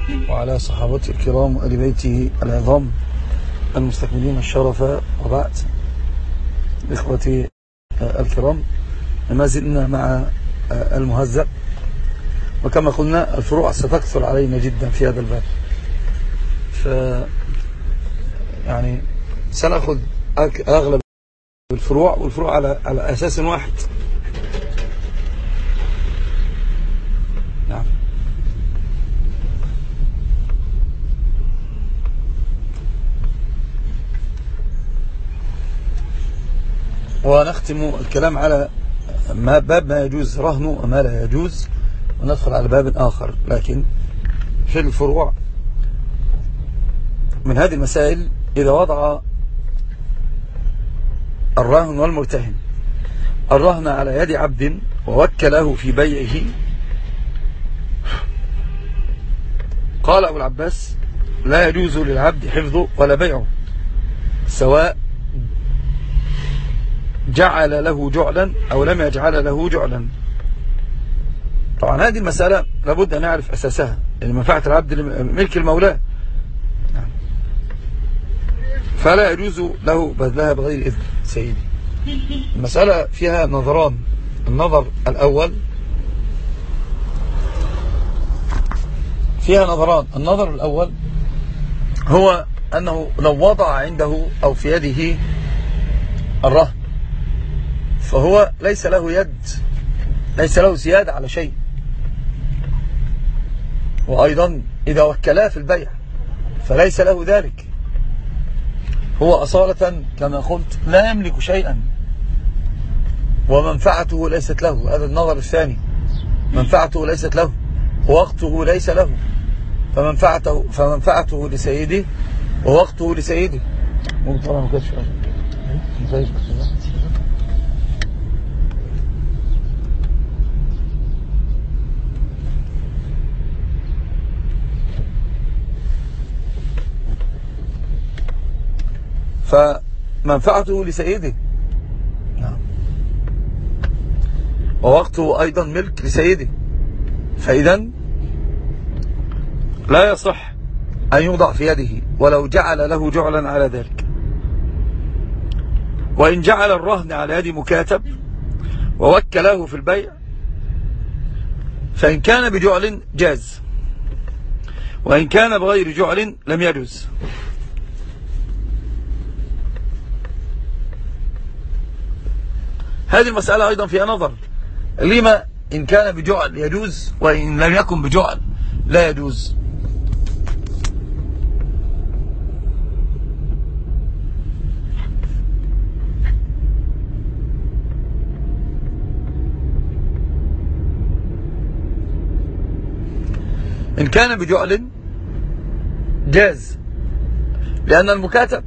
وعلى صحابته الكرام وآل بيته العظام المستكملين الشرف، وبعد. إخوتي الكرام، ما زلنا مع المهذب، وكما قلنا الفروع ستكثر علينا جدا في هذا الباب، يعني سنأخذ أغلب الفروع، والفروع على أساس واحد. نعم. ونختم الكلام على باب ما يجوز رهنه وما لا يجوز، وندخل على باب آخر. لكن في الفروع من هذه المسائل، إذا وضع الراهن والمرتهن الرهن على يد عبد ووكله في بيعه، قال أبو العباس: لا يجوز للعبد حفظه ولا بيعه، سواء جعل له جعلا أو لم يجعل له جعلا. طبعا هذه المسألة لابد أن نعرف أساسها، لأن منفعة العبد ملك المولى، فلا يجوز له بذلها بغير إذن سيدي. المسألة فيها نظران. النظر الأول النظر الأول هو أنه لو وضع عنده أو في يده الرهن فهو ليس له يد، ليس له زيادة على شيء. وأيضا إذا وكلاه في البيع فليس له ذلك، هو أصالة كما قلت لا يملك شيئا، ومنفعته ليست له. هذا النظر الثاني، منفعته ليست له ووقته ليس له، فمنفعته لسيده ووقته لسيده. فمنفعته لسيده، ووقته أيضا ملك لسيده، فإذن لا يصح أن يوضع في يده ولو جعل له جعلا على ذلك. وإن جعل الرهن على يد مكاتب ووكله في البيع فإن كان بجعل جاز، وإن كان بغير جعل لم يجوز. هذه المسألة أيضا فيها نظر. لما إن كان بجعل يجوز وإن لم يكن بجعل لا يجوز؟ إن كان بجعل جاز لأن المكاتب،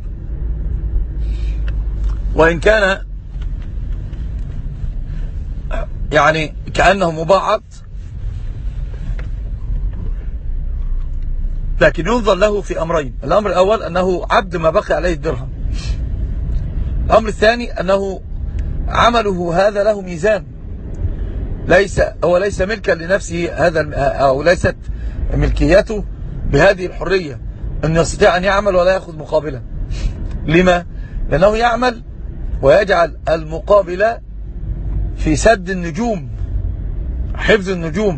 وإن كان يعني كأنه مباعض لكن ينظر له في أمرين. الأمر الأول أنه عبد ما بقي عليه الدرهم. الأمر الثاني أنه عمله هذا له ميزان، هو ليس ملكا لنفسه، هذا أو ليست ملكيته بهذه الحرية أن يستطيع أن يعمل ولا يأخذ مقابلا. لما؟ لأنه يعمل ويجعل المقابل في سد النجوم، حفظ النجوم.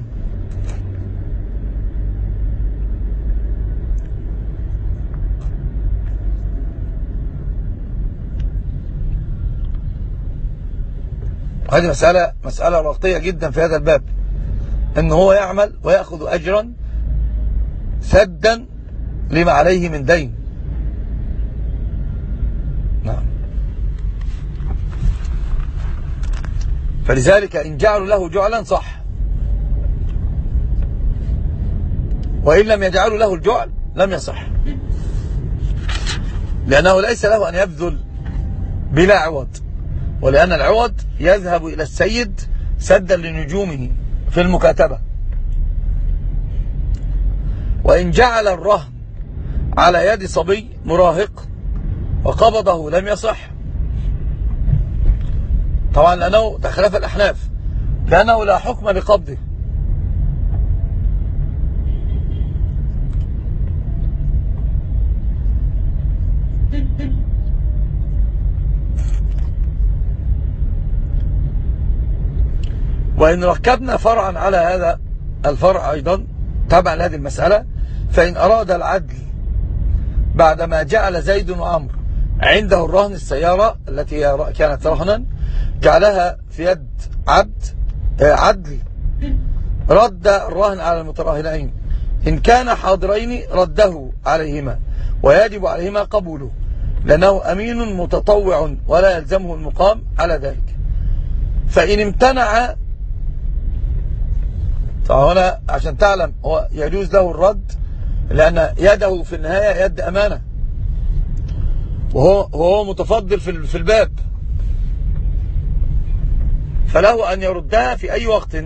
هذه مسألة وقتية جدا في هذا الباب، ان هو يعمل ويأخذ أجرا سدا لما عليه من دين. نعم. فلذلك إن جعلوا له جعلا صح، وإن لم يجعلوا له الجعل لم يصح، لأنه ليس له أن يبذل بلا عوض، ولأن العوض يذهب إلى السيد سدا لنجومه في المكاتبة. وإن جعل الرهن على يد صبي مراهق وقبضه لم يصح، طبعا لأنه تخلف الأحناف كأنه لا حكم لقبضه، وإن ركبنا فرعا على هذا الفرع أيضا تبعا لهذه المسألة، فإن أراد العدل بعدما جعل زيد وعمرو عنده الرهن السيارة التي كانت رهنا جعلها في يد عدل رد الرهن على المتراهنين، إن كان حاضرين رده عليهما ويجب عليهما قبوله لأنه أمين متطوع ولا يلزمه المقام على ذلك. فإن امتنع، فهنا عشان تعلم هو يجوز له الرد لأن يده في النهاية يد أمانة، وهو متفضل في الباب، فله أن يردها في أي وقت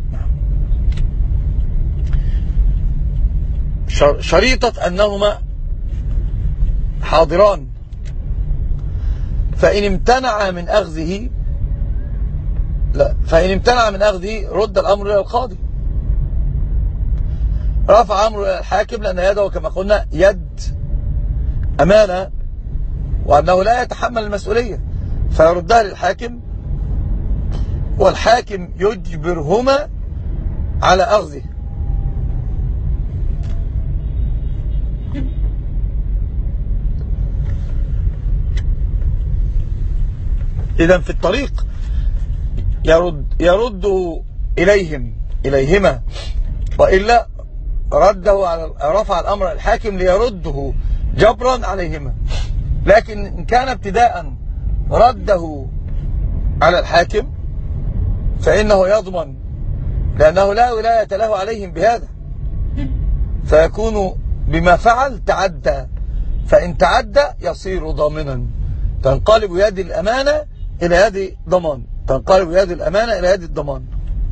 شريطة أنهما حاضران. فإن امتنع من أخذه رد الأمر إلى القاضي، رفع أمره إلى الحاكم لأن يده كما قلنا يد أمانة وأنه لا يتحمل المسؤولية، فيردها للحاكم والحاكم يجبرهما على أخذه. إذن في الطريق يرده إليهما، وإلا رفع الأمر الحاكم ليرده جبرا عليهما. لكن إن كان ابتداء رده على الحاكم فإنه يضمن لأنه لا ولاية له عليهم بهذا، فيكون بما فعل تعدى، فإن تعدى يصير ضامنا، تنقلب يد الأمانة إلى يد ضمان، تنقلب يد الأمانة إلى يد الضمان.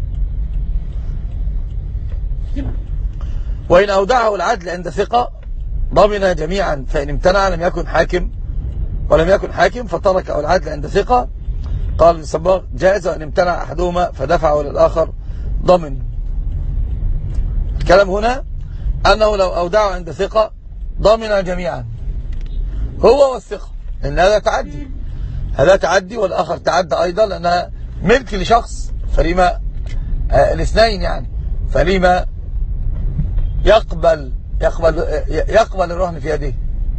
وإن أودعه العدل عند ثقة ضمن جميعا، فإن امتنع لم يكن حاكم فتركه العدل عند ثقة. قال الصباغ جائز وإن امتنع أحدهما فدفعه للآخر ضمن. الكلام هنا أنه لو أودعه عند ثقة ضمن جميعا هو والثقة، لأن هذا تعدي والآخر تعدى أيضا، لأنها ملك لشخص، فلما الاثنين يعني، فلما يقبل الرهن في يده.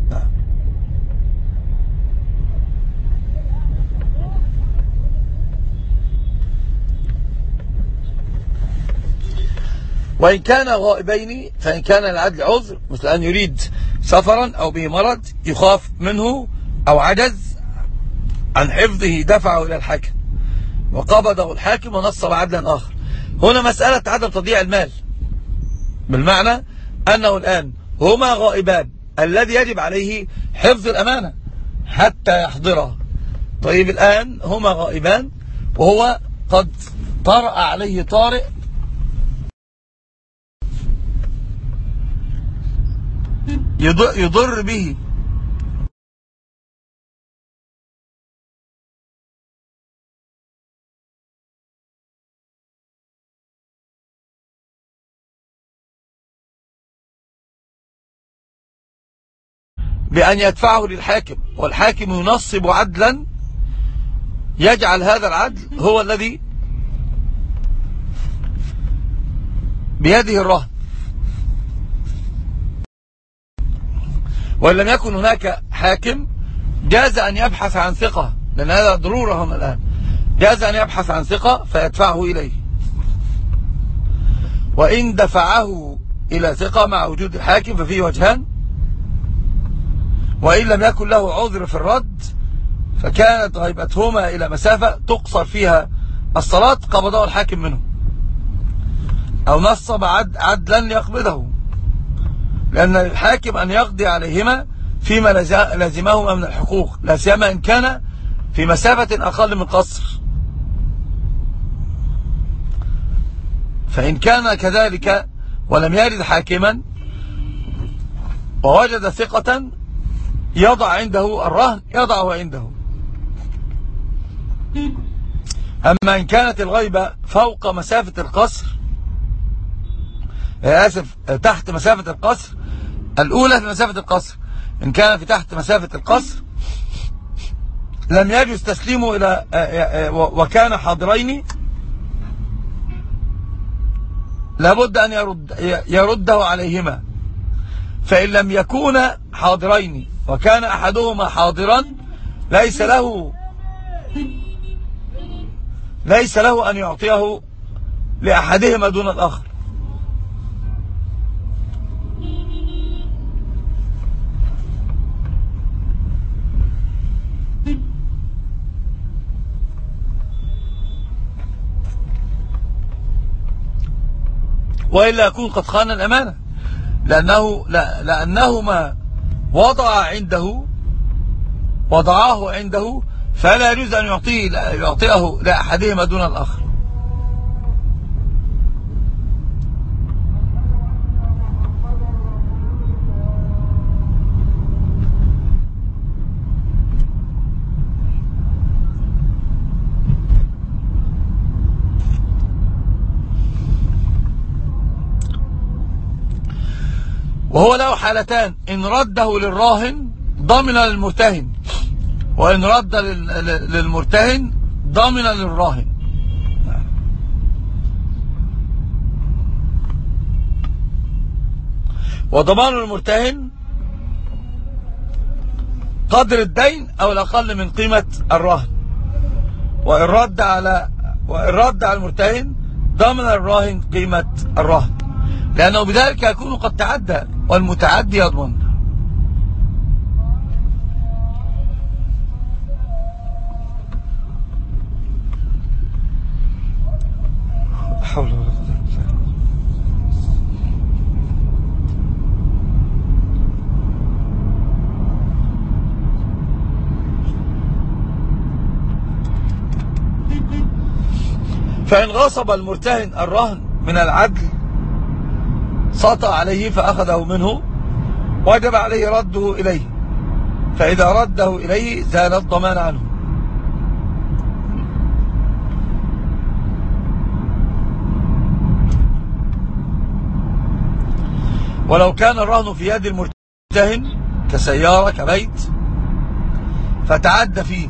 وإن كان غائبين فإن كان العدل عذر مثل أن يريد سفرا أو به مرض يخاف منه أو عجز عن حفظه دفعه إلى الحاكم وقبضه الحاكم ونصب عدلا آخر. هنا مسألة عدم تضييع المال، بالمعنى أنه الآن هما غائبان، الذي يجب عليه حفظ الأمانة حتى يحضرها. طيب الآن هما غائبان وهو قد طرأ عليه طارئ يضر به، بأن يدفعه للحاكم، والحاكم ينصب عدلا يجعل هذا العدل هو الذي بيده الرهن. وإن لم يكن هناك حاكم جاز أن يبحث عن ثقة، لأن هذا ضرورة هنا الآن، جاز أن يبحث عن ثقة فيدفعه إليه. وإن دفعه إلى ثقة مع وجود الحاكم ففيه وجهان، وإن لم يكن له عذر في الرد فكانت غيبتهما إلى مسافة تقصر فيها الصلاة قبضه الحاكم منه، أو نصب عدلا يقبضه، لأن للحاكم أن يقضي عليهما فيما لازمهما من الحقوق، لا سيما إن كان في مسافة أقل من قصر. فإن كان كذلك ولم يرد حاكما ووجد ثقة يضع عنده الرهن يضعه عنده. أما إن كانت الغيبة فوق مسافة القصر، تحت مسافة القصر الأولى في مسافة القصر، إن كان في تحت مسافة القصر لم يجوز تسليمه إلى وكان حاضرين لابد أن يرده عليهما. فإن لم يكونا حاضرين وكان أحدهما حاضرا ليس له أن يعطيه لأحدهما دون الآخر. وإلا يكون قد خان الأمانة، لأنهما وضعاه عنده، فلا يجوز أن يعطيه لأحدهما دون الآخر. وهو له حالتان: إن رده للراهن ضمن للمرتهن، وإن رد للمرتهن ضمن للراهن. وضمان المرتهن قدر الدين أو الأقل من قيمة الراهن، وإن رد على المرتهن ضمن الراهن قيمة الراهن، لأنه بذلك يكون قد تعدى، والمتعدي يضمن. حول ولا قوة إلا بالله. فإن غصب المرتهن الرهن من العدل سطأ عليه فأخذه منه، وجب عليه رده إليه، فإذا رده إليه زال الضمان عنه. ولو كان الرهن في يد المرتهن كسيارة كبيت فتعدى فيه،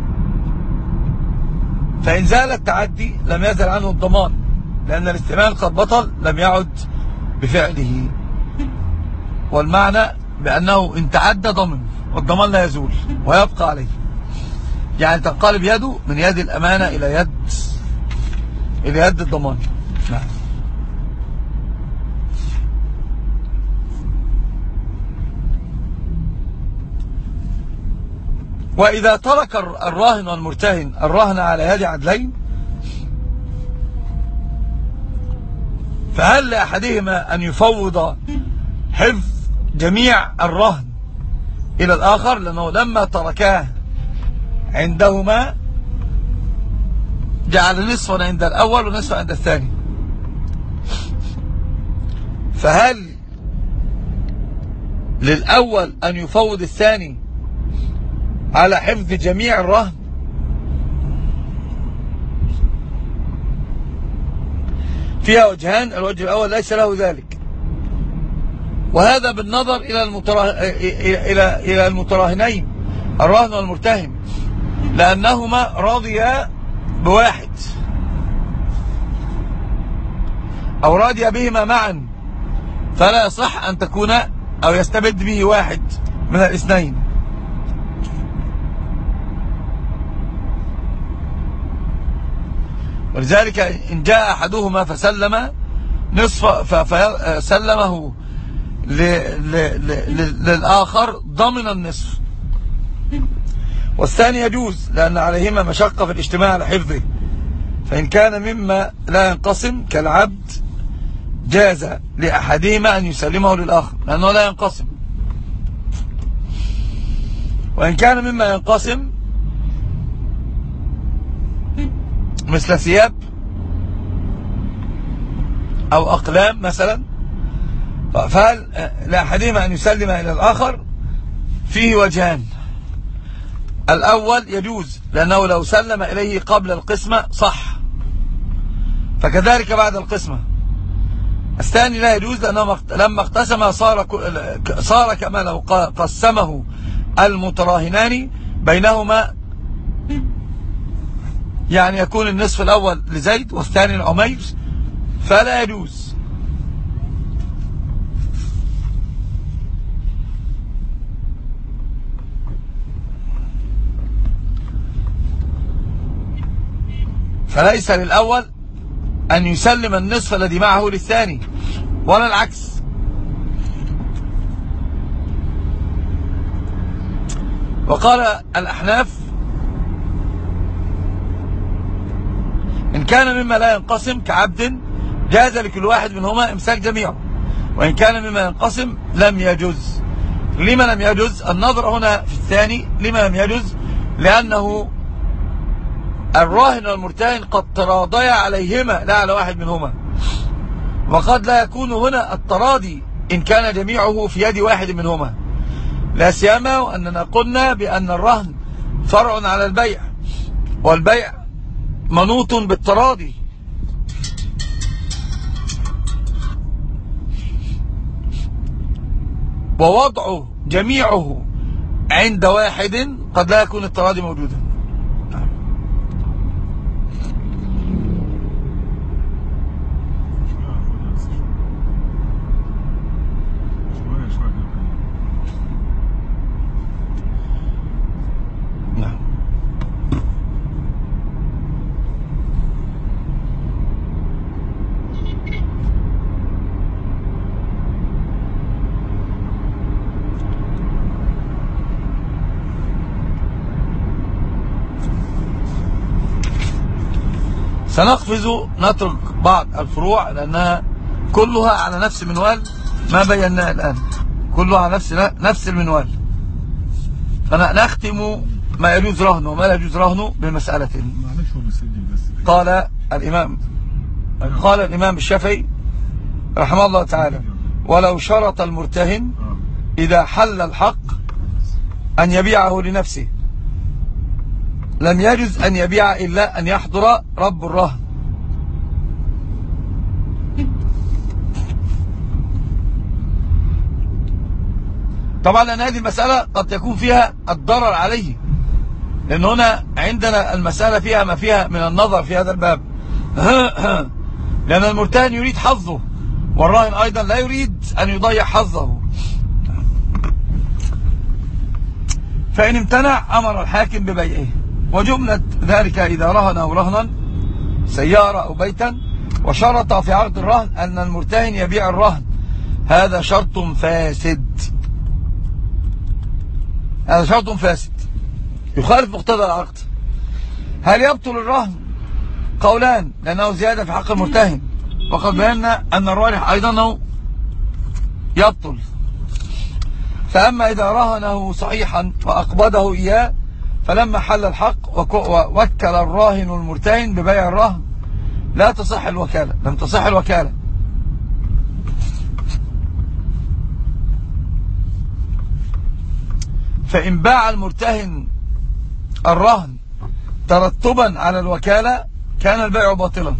فإن زال التعدي لم يزل عنه الضمان، لأن الاستعمال قد بطل لم يعد بفعله. والمعنى بأنه إن تعدى ضمن، والضمان لا يزول ويبقى عليه، يعني تنقلب يده من يد الأمانة إلى يد الضمان. نعم. وإذا ترك الراهن والمرتهن الرهن على يد عدلين، فهل لأحدهما أن يفوض حفظ جميع الرهن إلى الآخر؟ لأنه لما تركاه عندهما جعل نصفا عند الأول ونصفا عند الثاني، فهل للأول أن يفوض الثاني على حفظ جميع الرهن؟ فيها وجهان: الوجه الأول ليس له ذلك، وهذا بالنظر إلى المتراهنين الراهن والمرتهن، لأنهما رضيا بواحد أو رضيا بهما معا، فلا يصح أن تكون أو يستبد به واحد من الاثنين. ولذلك إن جاء أحدهما فسلم فسلمه للآخر ضمن النصف، والثاني يجوز لأن عليهما مشقة في الاجتماع على حفظه، فإن كان مما لا ينقسم كالعبد جاز لأحدهما أن يسلمه للآخر لأنه لا ينقسم، وإن كان مما ينقسم مثل ثياب أو أقلام مثلا، فهل لأحدهما أن يسلم إلى الآخر؟ فيه وجهان: الأول يجوز لأنه لو سلم إليه قبل القسمة صح، فكذلك بعد القسمة. الثاني لا يجوز لأنه لما اقتسم صار كما لو قسمه المتراهنان بينهما، يعني يكون النصف الأول لزيد والثاني لعمير، فلا يجوز. فليس للأول أن يسلم النصف الذي معه للثاني ولا العكس. وقال الأحناف إن كان مما لا ينقسم كعبد جاز لكل واحد منهما إمساك جميعه، وإن كان مما ينقسم لم يجوز. لما لم يجوز؟ النظر هنا في الثاني لما لم يجوز لأنه الراهن والمرتهن قد تراضيا عليهما لا على واحد منهما، وقد لا يكون هنا التراضي إن كان جميعه في يد واحد منهما، لا سيما وأننا قلنا بأن الرهن فرع على البيع، والبيع منوط بالتراضي. ووضعه جميعه عند واحد قد لا يكون التراضي موجودا. سنقفز نترك بعض الفروع لأنها كلها على نفس منوال ما بيناه الآن، كلها على نفس المنوال. فنختم ما يجوز رهنه وما لا يجوز رهنه بمسألة. قال الإمام الشافعي رحمه الله تعالى: ولو شرط المرتهن إذا حل الحق أن يبيعه لنفسه لم يجوز أن يبيع إلا أن يحضر رب الرهن. طبعا لأن هذه المسألة قد يكون فيها الضرر عليه، لأن هنا عندنا المسألة فيها ما فيها من النظر في هذا الباب. لأن المرتهن يريد حظه، والراهن أيضا لا يريد أن يضيع حظه. فإن امتنع أمر الحاكم ببيعه. وجملة ذلك إذا رهنه رهنا سيارة أو بيتا وشرط في عقد الرهن أن المرتهن يبيع الرهن، هذا شرط فاسد، هذا شرط فاسد يخالف مقتضى العقد. هل يبطل الرهن؟ قولان، لأنه زيادة في حق المرتهن، وقد بينا أن الراجح أيضا أنه يبطل. فأما إذا رهنه صحيحا وأقبضه إياه فلما حل الحق ووكل الراهن المرتهن ببيع الرهن لا تصح الوكالة، لم تصح الوكالة. فإن باع المرتهن الرهن ترتبا على الوكالة كان البيع باطلا.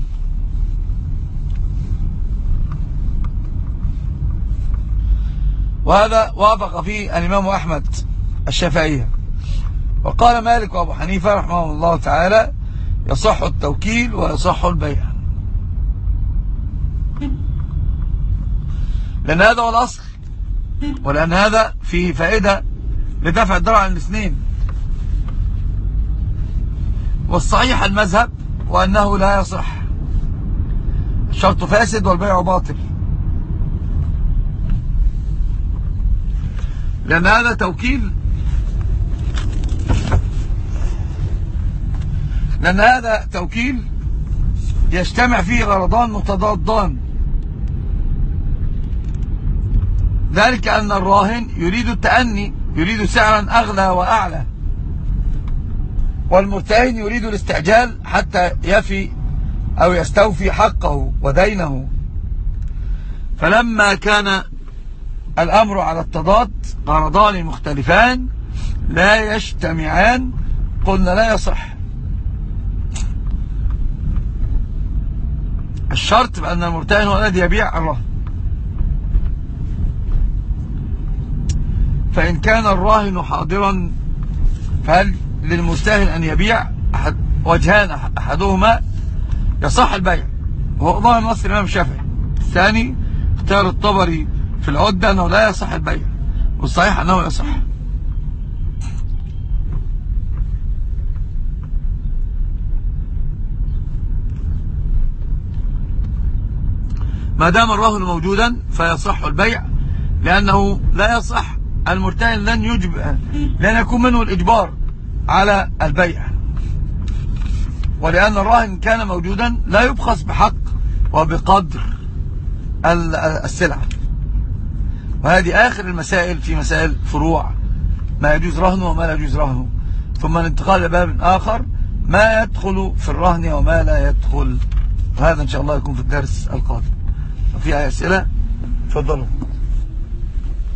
وهذا وافق فيه الإمام أحمد الشافعية. وقال مالك وأبو حنيفة رحمه الله تعالى: يصح التوكيل ويصح البيع، لأن هذا هو الأصل، ولأن هذا فيه فائدة لدفع الضرر عن الاثنين. والصحيح المذهب وأنه لا يصح، الشرط فاسد والبيع باطل، لأن هذا توكيل، لأن هذا توكيل يجتمع فيه غرضان متضادان. ذلك أن الراهن يريد التأني، يريد سعرا أغلى وأعلى، والمرتهن يريد الاستعجال حتى يفي أو يستوفي حقه ودينه. فلما كان الأمر على التضاد، غرضان مختلفان لا يجتمعان، قلنا لا يصح. الشرط بأن المرتهن هو الذي يبيع الرهن. فإن كان الراهن حاضرا فهل للمرتهن أن يبيع؟ وجهان، أحدهما يصح البيع وهو ظاهر نص الإمام الشافعي، الثاني اختيار الطبري في العدة أنه لا يصح البيع، والصحيح أنه يصح. ما دام الرهن موجودا فيصح البيع، لأنه لا يصح المرتهن لن يكون منه الإجبار على البيع، ولأن الراهن كان موجودا لا يبخس بحق وبقدر السلعة. وهذه آخر المسائل في مسائل فروع ما يجوز رهنه وما لا يجوز رهنه، ثم الانتقال لباب آخر ما يدخل في الرهن وما لا يدخل. وهذا إن شاء الله يكون في الدرس القادم. في أي أسئلة؟ تفضلوا.